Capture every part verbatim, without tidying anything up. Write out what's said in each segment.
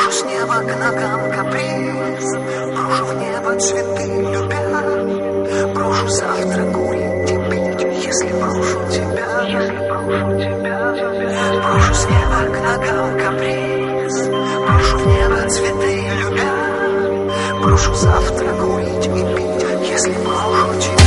Брошу с неба к ногам каприз, брошу в небо цветы любя, брошу завтра курить и пить, если брошу тебя. Брошу с неба к ногам каприз, брошу в небо цветы любя, брошу завтра курить и пить, если брошу тебя.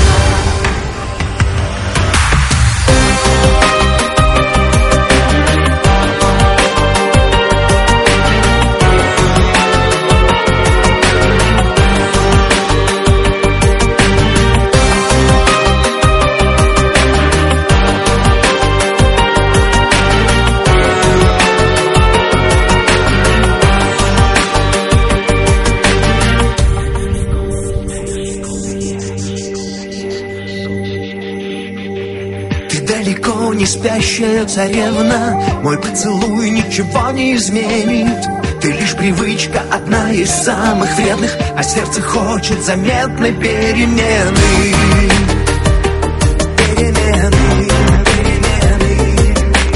Далеко не спящая царевна, мой поцелуй ничего не изменит. Ты лишь привычка, одна из самых вредных, а сердце хочет заметной перемены. Перемены, перемены.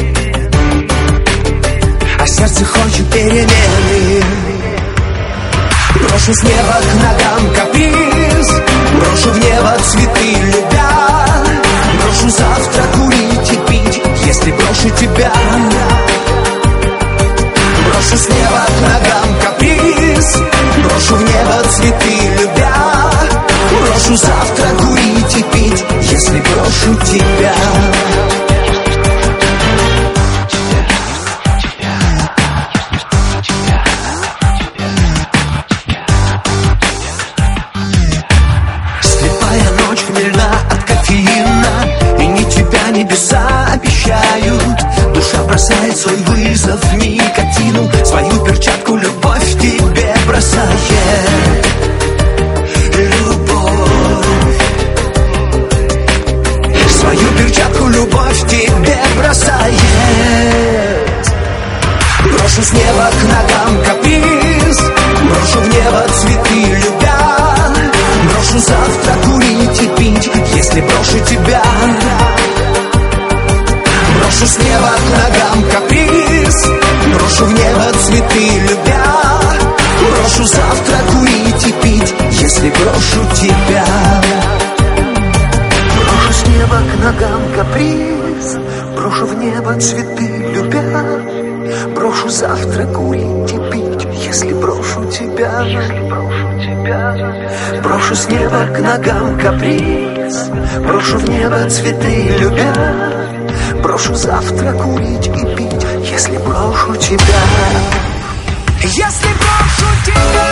А сердце хочет перемены. Брошу с неба к ногам каприз, брошу в небо цветы любя, брошу завтра курить и пить, если брошу тебя. Брошу с неба к ногам каприз, брошу в небо цветы любя, брошу завтра курить и пить, если брошу тебя. Небеса обещают, душа бросает свой вызов никотину, свою перчатку любовь тебе бросает. Любовь, свою перчатку любовь тебе бросает. Брошу с неба к ногам каприз, брошу в небо цветы любя, брошу завтра курить и пить, если брошу тебя. Брошу с неба к ногам каприз, брошу в небо цветы любя, брошу завтра курить и пить, если брошу тебя. Брошу с неба к ногам каприз, брошу в небо цветы любя, брошу завтра курить и пить, если брошу тебя. Брошу с неба к ногам каприз, брошу в небо цветы любя, брошу завтра курить и пить, если брошу тебя. Если брошу тебя.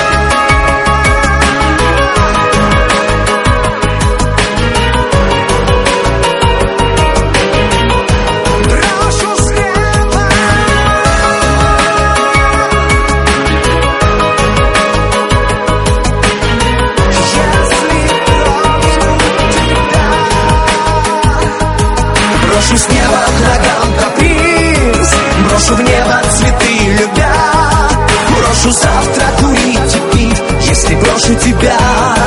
Брошу с неба к ногам каприз, брошу в небо цветы любя, брошу завтра курить и пить, если брошу тебя.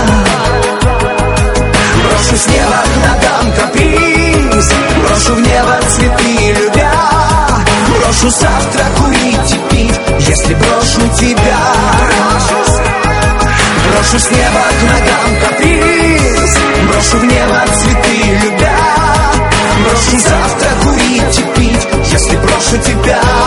Брошу с неба к ногам каприз, брошу в небо цветы любя, брошу завтра курить и пить, если брошу тебя. Брошу с неба к ногам каприз, брошу в небо цветы любя, брошу завтра курить и пить, если брошу тебя.